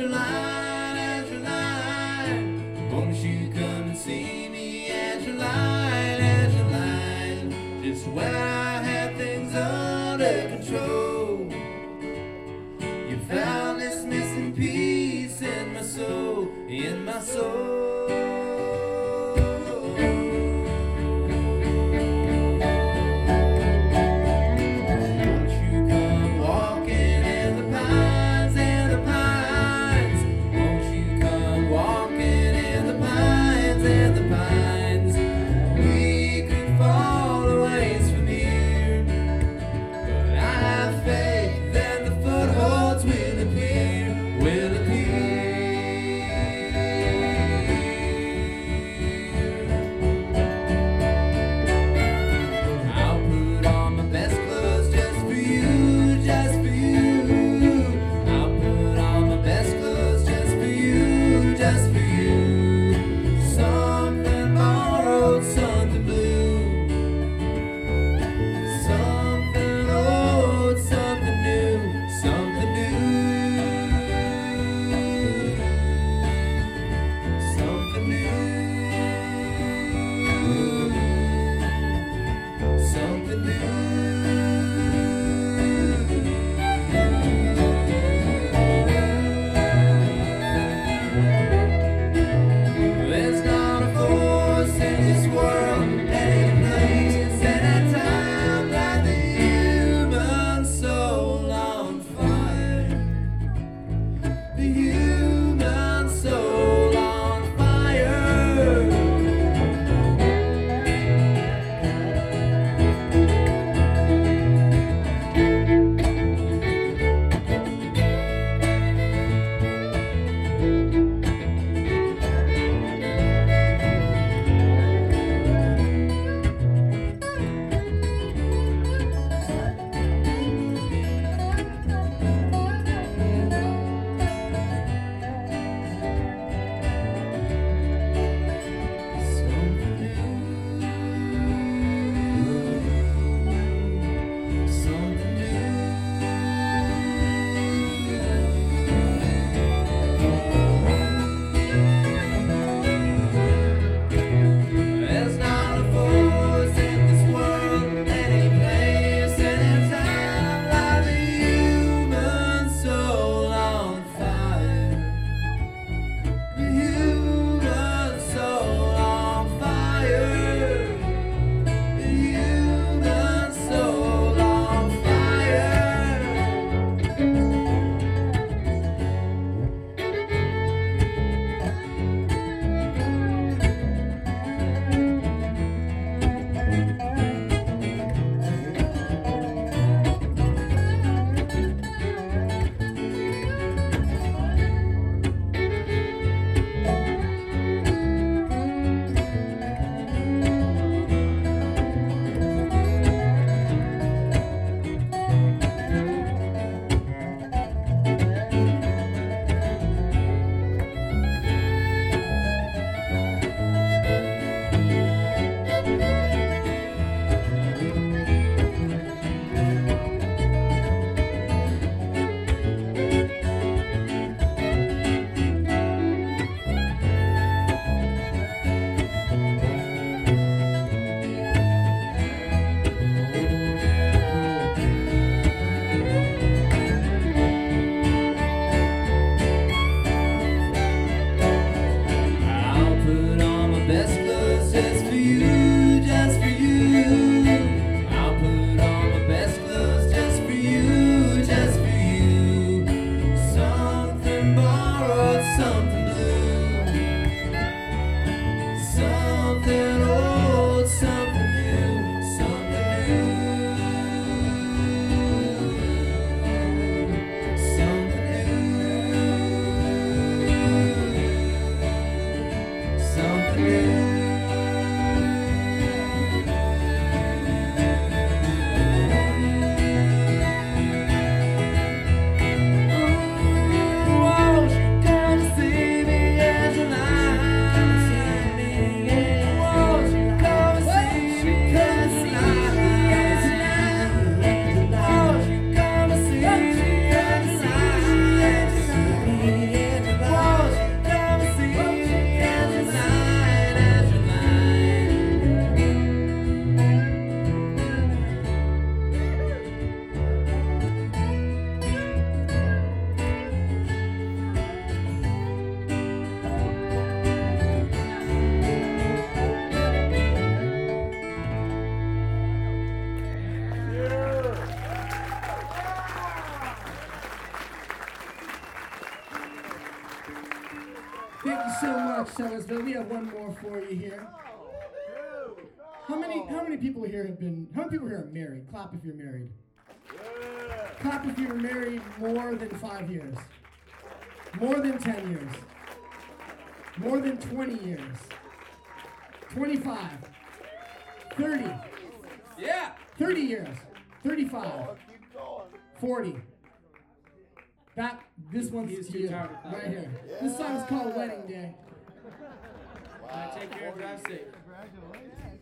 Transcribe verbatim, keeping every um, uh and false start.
Angeline, Angeline, won't you come and see me, Angeline, Angeline, just when I had things under control, you found this missing piece in my soul, in my soul. Will appear. Thank you so much, Sellersville. We have one more for you here. How many how many people here have been, how many people here are married? Clap if you're married. Clap if you're married more than five years. More than ten years. More than twenty years. twenty-five. thirty. Yeah. thirty years. thirty-five. forty. That, this one's He's to too you, tired to clap. right here. This song's called Wedding Day. Take care and drive safe.